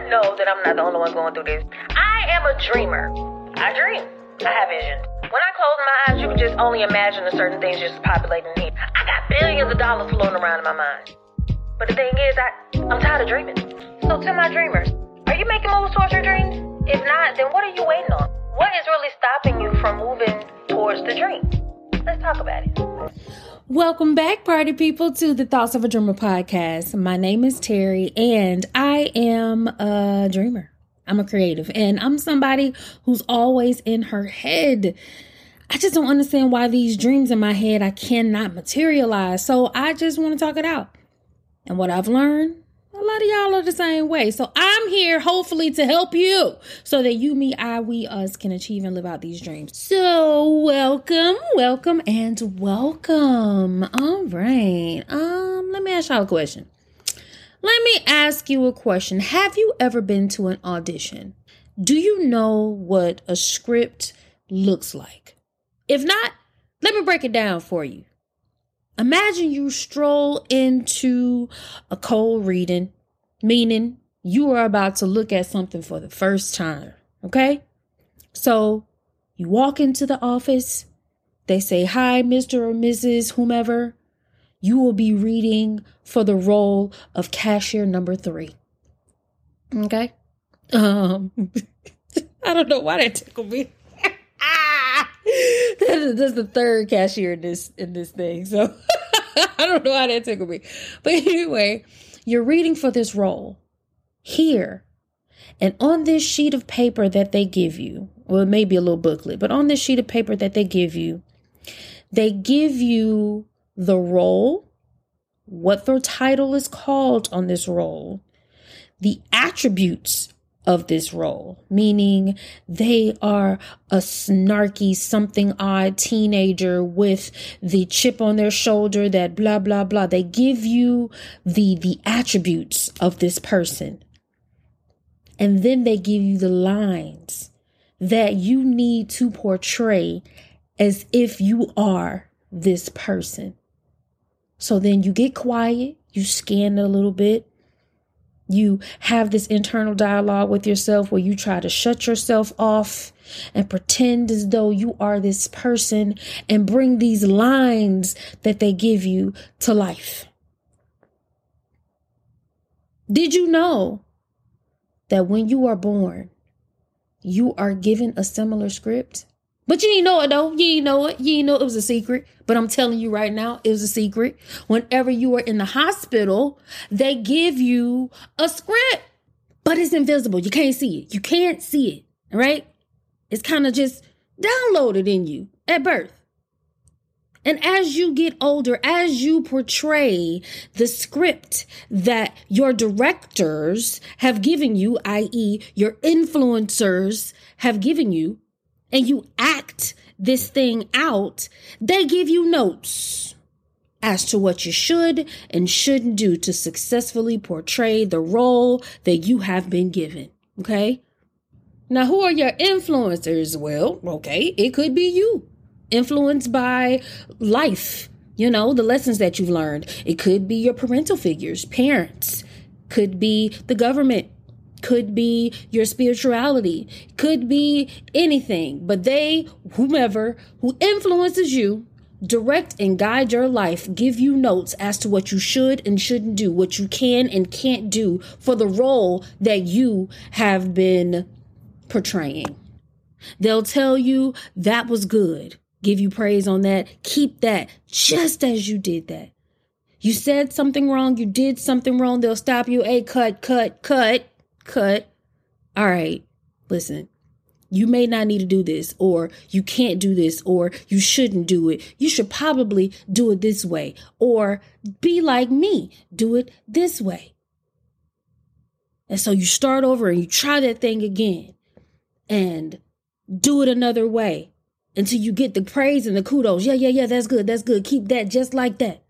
know that I'm not the only one going through this. I am a dreamer. I dream. I have visions. When I close my eyes, you can just only imagine the certain things just populating in here. I got billions of dollars floating around in my mind. But the thing is, I'm tired of dreaming. So to my dreamers, are you making moves towards your dreams? If not, then what are you waiting on? What is really stopping you from moving towards the dream? Let's talk about it. Welcome back, party people, to the Thoughts of a Dreamer podcast. My name is Terry, and I am a dreamer. I'm a creative, and I'm somebody who's always in her head. I just don't understand why these dreams in my head I cannot materialize. So I just want to talk it out. And what I've learned, a lot of y'all are the same way. So I'm here hopefully to help you so that you, me, I, we, us can achieve and live out these dreams. So welcome. All right. Let me ask y'all a question. Have you ever been to an audition? Do you know what a script looks like? If not, let me break it down for you. Imagine you stroll into a cold reading, meaning you are about to look at something for the first time, okay? So you walk into the office, they say, "Hi, Mr. or Mrs. whomever. You will be reading for the role of cashier number 3. Okay? I don't know why that tickled me. That's the third cashier in this thing. So I don't know how that tickled me. But anyway, you're reading for this role here. And on this sheet of paper that they give you, well, it may be a little booklet, but on this sheet of paper that they give you the role, what their title is called on this role, the attributes of this role, meaning they are a snarky, something odd teenager with the chip on their shoulder that blah, blah, blah. They give you the attributes of this person. And then they give you the lines that you need to portray as if you are this person. So then you get quiet, you scan it a little bit. You have this internal dialogue with yourself where you try to shut yourself off and pretend as though you are this person and bring these lines that they give you to life. Did you know that when you are born, you are given a similar script? But you didn't know it though. You didn't know it. You didn't know it was a secret. But I'm telling you right now, it was a secret. Whenever you are in the hospital, they give you a script, but it's invisible. You can't see it. You can't see it. All right. It's kind of just downloaded in you at birth. And as you get older, as you portray the script that your directors have given you, i.e. your influencers have given you, and you act this thing out, they give you notes as to what you should and shouldn't do to successfully portray the role that you have been given. Okay. Now, who are your influencers? Well, okay, it could be you, influenced by life, the lessons that you've learned. It could be your parental figures, parents, could be the government, could be your spirituality, could be anything, but whomever who influences you, direct and guide your life, give you notes as to what you should and shouldn't do, what you can and can't do for the role that you have been portraying. They'll tell you that was good, give you praise on that, keep that just as you did that. You said something wrong, you did something wrong, they'll stop you. Hey, cut. All right, listen, you may not need to do this, or you can't do this, or you shouldn't do it. You should probably do it this way, or be like me, do it this way. And so you start over and you try that thing again and do it another way until you get the praise and the kudos. Yeah, that's good. Keep that just like that.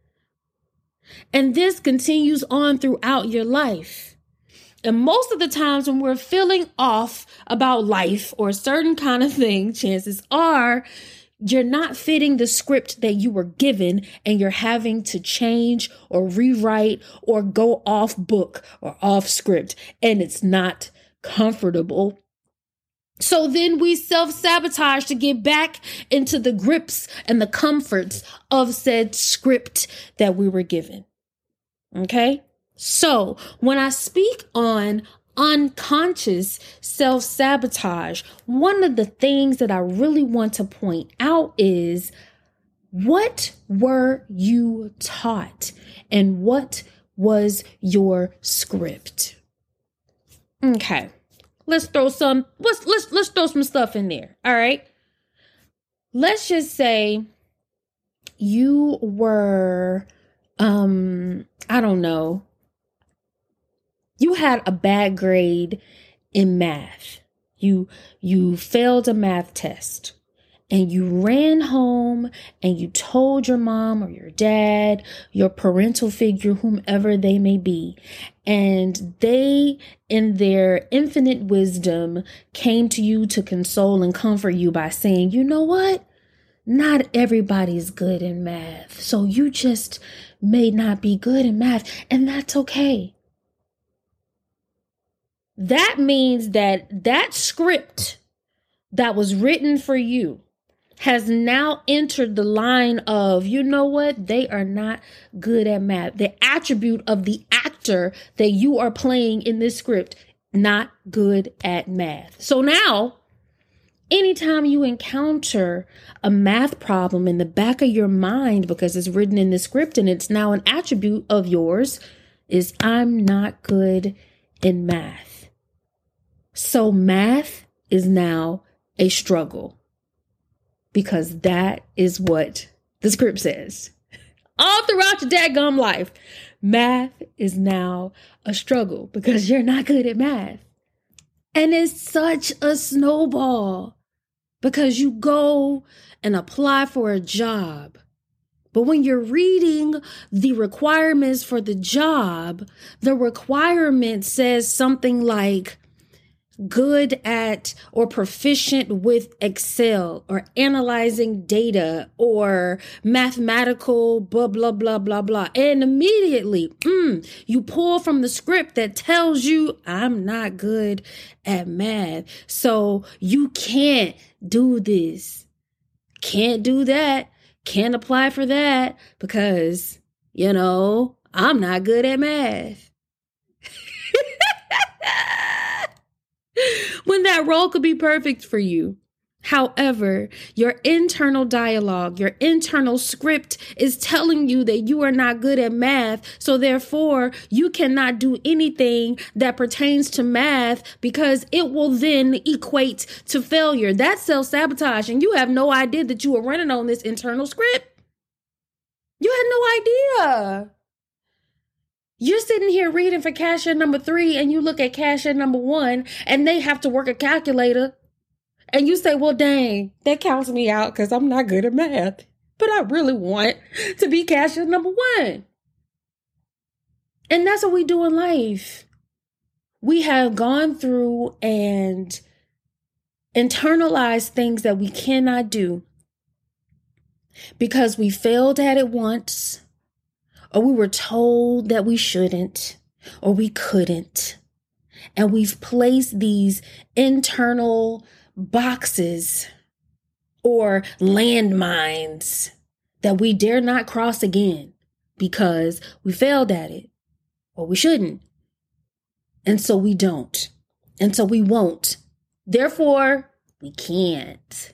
And this continues on throughout your life. And most of the times when we're feeling off about life or a certain kind of thing, chances are you're not fitting the script that you were given, and you're having to change or rewrite or go off book or off script, and it's not comfortable. So then we self-sabotage to get back into the grips and the comforts of said script that we were given. Okay? So when I speak on unconscious self-sabotage, one of the things that I really want to point out is, what were you taught and what was your script? Okay. Let's throw some stuff in there. All right. Let's just say you were, I don't know. You had a bad grade in math. You failed a math test, and you ran home and you told your mom or your dad, your parental figure, whomever they may be, and they, in their infinite wisdom, came to you to console and comfort you by saying, you know what? Not everybody's good in math. So you just may not be good in math, and that's okay. That means that script that was written for you has now entered the line of, you know what? They are not good at math. The attribute of the actor that you are playing in this script, not good at math. So now, anytime you encounter a math problem in the back of your mind, because it's written in the script and it's now an attribute of yours, is I'm not good in math. So math is now a struggle, because that is what the script says. All throughout your dadgum life, math is now a struggle because you're not good at math. And it's such a snowball, because you go and apply for a job. But when you're reading the requirements for the job, the requirement says something like good at or proficient with Excel or analyzing data or mathematical blah, blah, blah, blah, blah. And immediately, you pull from the script that tells you I'm not good at math. So you can't do this, can't do that, can't apply for that because, I'm not good at math. When that role could be perfect for you. However, your internal dialogue, your internal script is telling you that you are not good at math. So therefore, you cannot do anything that pertains to math because it will then equate to failure. That's self-sabotage. And you have no idea that you were running on this internal script. You had no idea. You're sitting here reading for cashier number 3 and you look at cashier number 1 and they have to work a calculator. And you say, well, dang, that counts me out because I'm not good at math. But I really want to be cashier number 1. And that's what we do in life. We have gone through and internalized things that we cannot do because we failed at it once, or we were told that we shouldn't, or we couldn't. And we've placed these internal boxes or landmines that we dare not cross again because we failed at it, or we shouldn't. And so we don't. And so we won't. Therefore, we can't.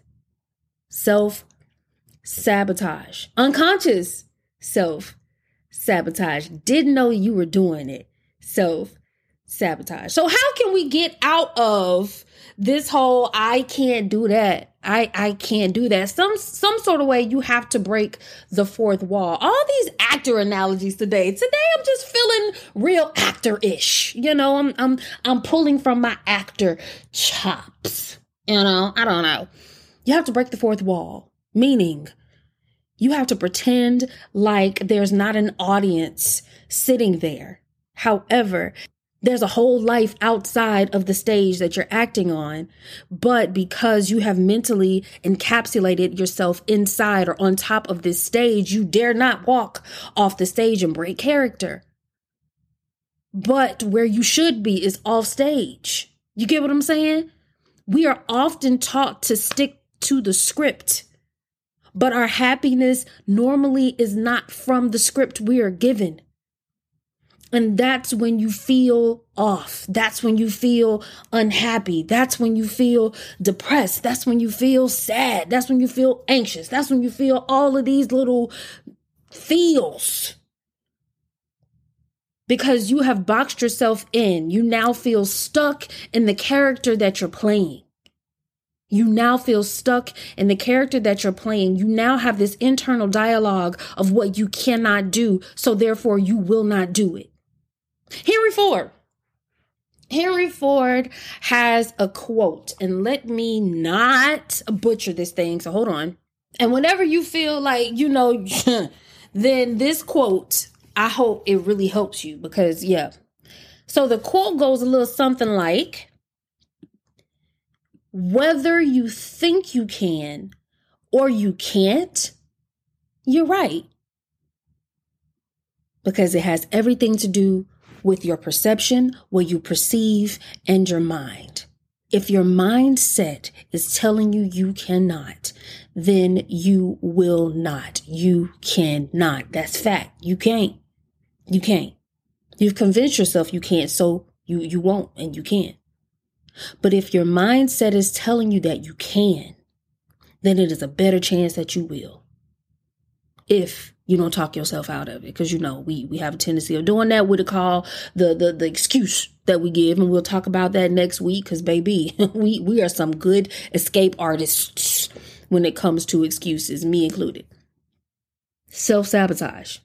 Self-sabotage. Unconscious self-sabotage. Didn't know you were doing it. Self-sabotage. So how can we get out of this whole I can't do that? I can't do that. Some sort of way you have to break the fourth wall. All these actor analogies today. Today I'm just feeling real actor-ish. I'm pulling from my actor chops. I don't know. You have to break the fourth wall, meaning you have to pretend like there's not an audience sitting there. However, There's a whole life outside of the stage that you're acting on, but because you have mentally encapsulated yourself inside or on top of this stage, you dare not walk off the stage and break character. But where you should be is off stage. You get what I'm saying? We are often taught to stick to the script, but our happiness normally is not from the script we are given. And that's when you feel off. That's when you feel unhappy. That's when you feel depressed. That's when you feel sad. That's when you feel anxious. That's when you feel all of these little feels. Because you have boxed yourself in. You now feel stuck in the character that you're playing. You now feel stuck in the character that you're playing. You now have this internal dialogue of what you cannot do. So therefore you will not do it. Henry Ford has a quote, and let me not butcher this thing. So hold on. And whenever you feel like, then this quote, I hope it really helps you because, yeah. So the quote goes a little something like, whether you think you can or you can't, you're right. Because it has everything to do with your perception, what you perceive, and your mind. If your mindset is telling you you cannot, then you will not. You cannot. That's fact. You can't. You can't. You've convinced yourself you can't, so you won't and you can't. But if your mindset is telling you that you can, then it is a better chance that you will. If you don't talk yourself out of it, because we have a tendency of doing that. What call the excuse that we give, and we'll talk about that next week. Because baby, we are some good escape artists when it comes to excuses, me included. Self-sabotage.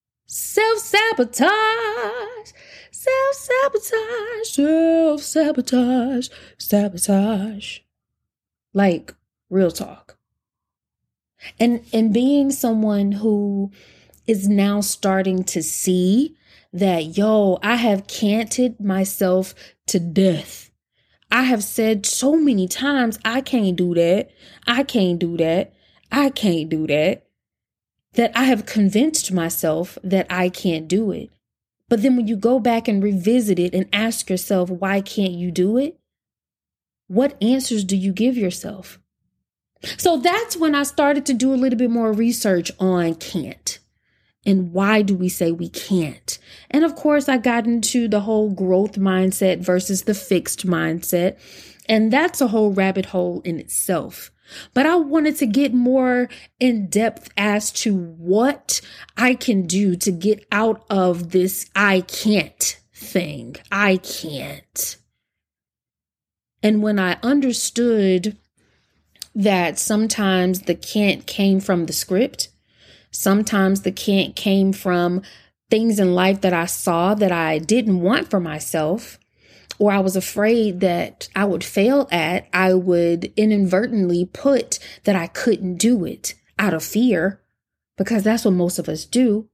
Self-sabotage. Self-sabotage. Self-sabotage. Sabotage. Like real talk. And being someone who is now starting to see that, I have canted myself to death. I have said so many times, I can't do that. I can't do that. I can't do that. That I have convinced myself that I can't do it. But then when you go back and revisit it and ask yourself, why can't you do it? What answers do you give yourself? So that's when I started to do a little bit more research on can't and why do we say we can't? And of course, I got into the whole growth mindset versus the fixed mindset. And that's a whole rabbit hole in itself. But I wanted to get more in depth as to what I can do to get out of this I can't thing. I can't. And when I understood that sometimes the can't came from the script. Sometimes the can't came from things in life that I saw that I didn't want for myself, or I was afraid that I would fail at. I would inadvertently put that I couldn't do it out of fear, because that's what most of us do.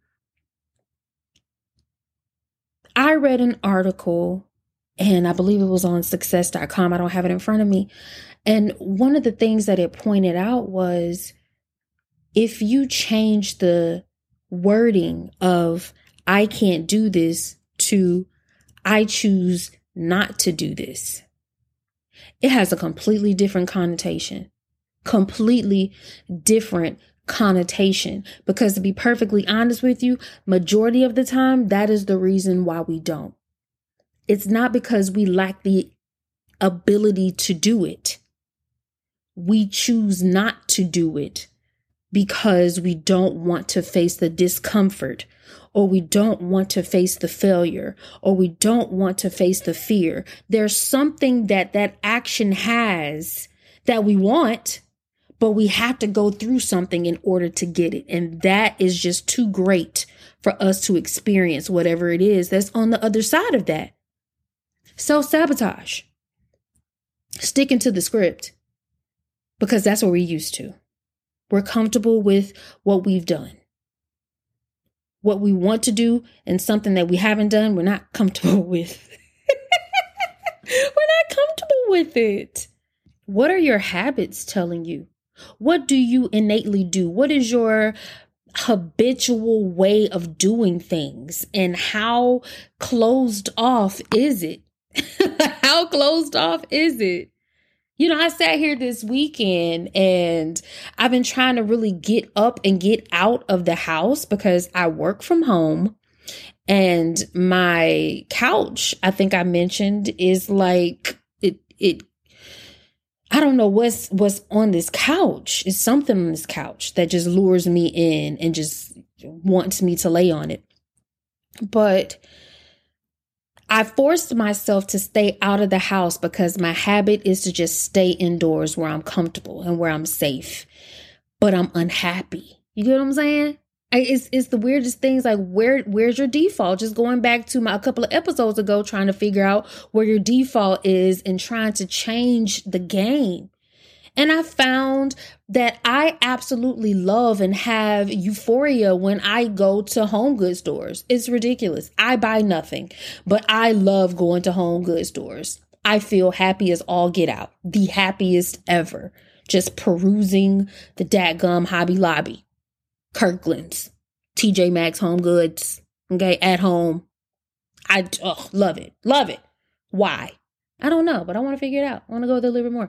I read an article, and I believe it was on success.com. I don't have it in front of me. And one of the things that it pointed out was, if you change the wording of I can't do this to I choose not to do this, it has a completely different connotation. Completely different connotation. Because to be perfectly honest with you, majority of the time, that is the reason why we don't. It's not because we lack the ability to do it. We choose not to do it because we don't want to face the discomfort, or we don't want to face the failure, or we don't want to face the fear. There's something that action has that we want, but we have to go through something in order to get it. And that is just too great for us to experience whatever it is that's on the other side of that. Self-sabotage. Sticking to the script. Because that's what we're used to. We're comfortable with what we've done. What we want to do and something that we haven't done, we're not comfortable with. with it. What are your habits telling you? What do you innately do? What is your habitual way of doing things? And how closed off is it? How closed off is it? You know, I sat here this weekend and I've been trying to really get up and get out of the house because I work from home. And my couch, I think I mentioned, is like it. I don't know what's on this couch. It's something on this couch that just lures me in and just wants me to lay on it. But I forced myself to stay out of the house because my habit is to just stay indoors where I'm comfortable and where I'm safe. But I'm unhappy. You get what I'm saying? It's the weirdest things. Like, where's your default? Just going back to a couple of episodes ago, trying to figure out where your default is and trying to change the game. And I found that I absolutely love and have euphoria when I go to home goods stores. It's ridiculous. I buy nothing, but I love going to home goods stores. I feel happy as all get out. The happiest ever. Just perusing the dadgum Hobby Lobby. Kirkland's, TJ Maxx, Home Goods, okay, at home. I love it. Love it. Why? I don't know, but I want to figure it out. I want to go there a little bit more.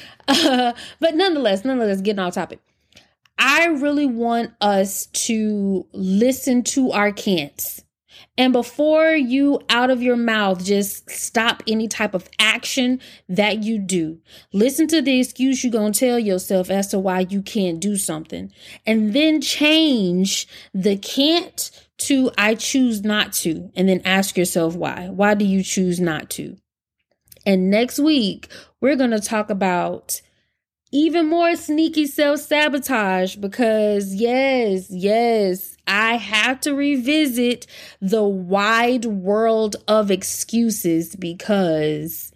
But nonetheless, getting off topic. I really want us to listen to our can'ts. And before you, out of your mouth, just stop any type of action that you do. Listen to the excuse you're going to tell yourself as to why you can't do something. And then change the can't to I choose not to. And then ask yourself why. Why do you choose not to? And next week, we're going to talk about even more sneaky self-sabotage because yes, I have to revisit the wide world of excuses because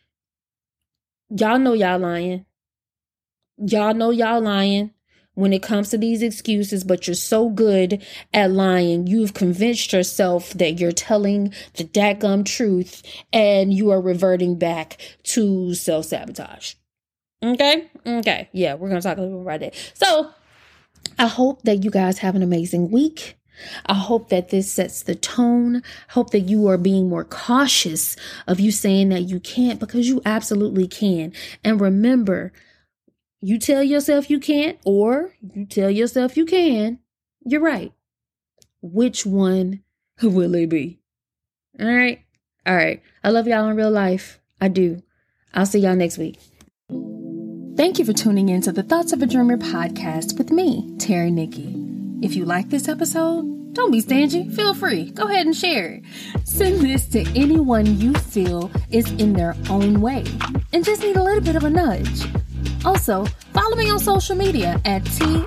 y'all know y'all lying. Y'all know y'all lying when it comes to these excuses, but you're so good at lying. You've convinced yourself that you're telling the dadgum truth and you are reverting back to self-sabotage. Okay. Yeah, we're going to talk a little bit about that. So I hope that you guys have an amazing week. I hope that this sets the tone. I hope that you are being more cautious of you saying that you can't, because you absolutely can. And remember, you tell yourself you can't, or you tell yourself you can. You're right. Which one will it be? All right. I love y'all in real life. I do. I'll see y'all next week. Thank you for tuning in to the Thoughts of a Dreamer podcast with me, Terry Nikki. If you like this episode, don't be stingy. Feel free. Go ahead and share it. Send this to anyone you feel is in their own way and just need a little bit of a nudge. Also, follow me on social media at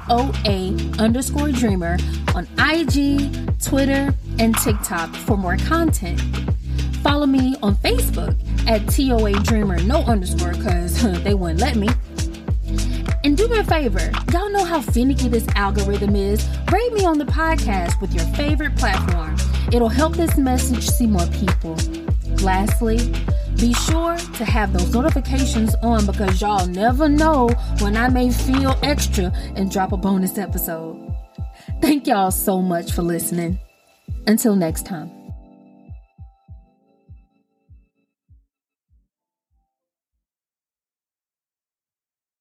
TOA_dreamer on IG, Twitter, and TikTok for more content. Follow me on Facebook at TOA Dreamer, no underscore, because they wouldn't let me. And do me a favor, y'all know how finicky this algorithm is. Rate me on the podcast with your favorite platform. It'll help this message see more people. Lastly, be sure to have those notifications on because y'all never know when I may feel extra and drop a bonus episode. Thank y'all so much for listening. Until next time.